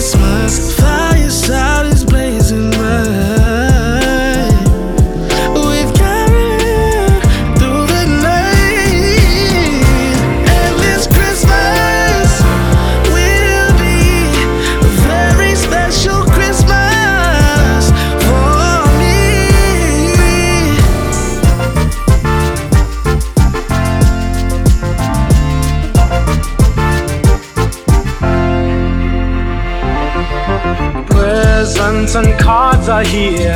Christmas. Fireside is blazing bright. We've carried through the night, and this Christmas will be a very special Christmas for me. Presents and cards are here.